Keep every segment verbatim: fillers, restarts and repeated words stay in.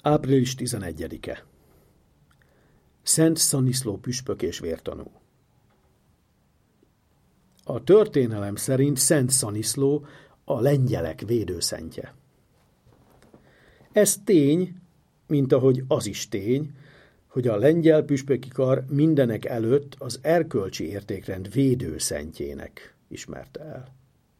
április tizenegyedike. Szent Szaniszló püspök és vértanú. A történelem szerint Szent Szaniszló a lengyelek védőszentje. Ez tény, mint ahogy az is tény, hogy a lengyel püspöki kar mindenek előtt az erkölcsi értékrend védőszentjének ismerte el.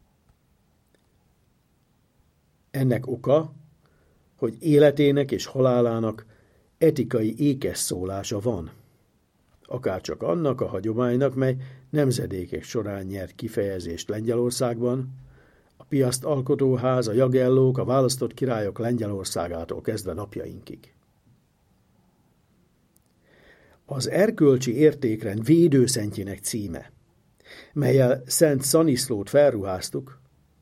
Ennek oka, hogy életének és halálának etikai ékeszszólása van, akárcsak annak a hagyománynak, mely nemzedékek során nyert kifejezést Lengyelországban, a Piaszt alkotóház, a Jagellók, a választott királyok Lengyelországától kezdve napjainkig. Az erkölcsi értékrend védőszentjének címe, mellyel Szent Szaniszlót felruháztuk,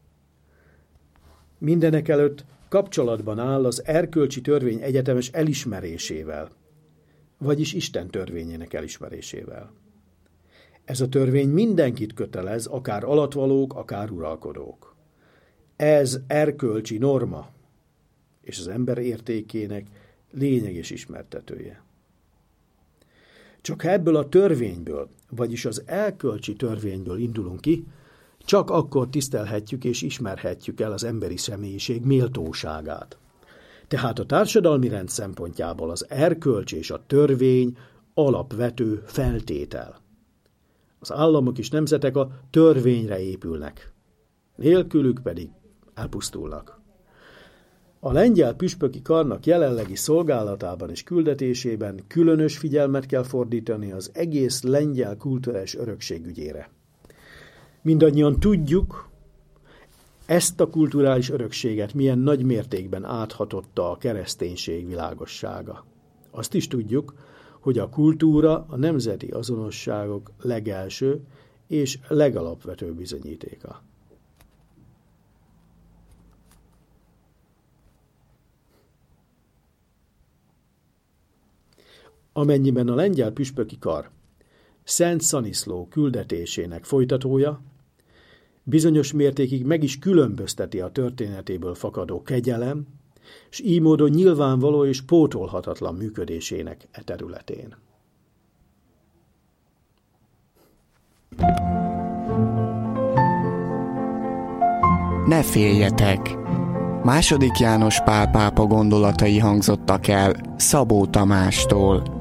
mindenekelőtt kapcsolatban áll az erkölcsi törvény egyetemes elismerésével, vagyis Isten törvényének elismerésével. Ez a törvény mindenkit kötelez, akár alattvalók, akár uralkodók. Ez erkölcsi norma, és az ember értékének lényeges ismertetője. Csak ha ebből a törvényből, vagyis az erkölcsi törvényből indulunk ki, csak akkor tisztelhetjük és ismerhetjük el az emberi személyiség méltóságát. Tehát a társadalmi rend szempontjából az erkölcs és a törvény alapvető feltétel. Az államok és nemzetek a törvényre épülnek, nélkülük pedig elpusztulnak. A lengyel püspöki karnak jelenlegi szolgálatában és küldetésében különös figyelmet kell fordítani az egész lengyel kulturális örökség ügyére. Mindannyian tudjuk, ezt a kulturális örökséget milyen nagy mértékben áthatotta a kereszténység világossága. Azt is tudjuk, hogy a kultúra a nemzeti azonosságok legelső és legalapvetőbb bizonyítéka. Amennyiben a lengyel püspöki kar Szent Szaniszló küldetésének folytatója, bizonyos mértékig meg is különbözteti a történetéből fakadó kegyelem, s így módon nyilvánvaló és pótolhatatlan működésének e területén. Ne féljetek! Második János Pál pápa gondolatai hangzottak el Szabó Tamástól.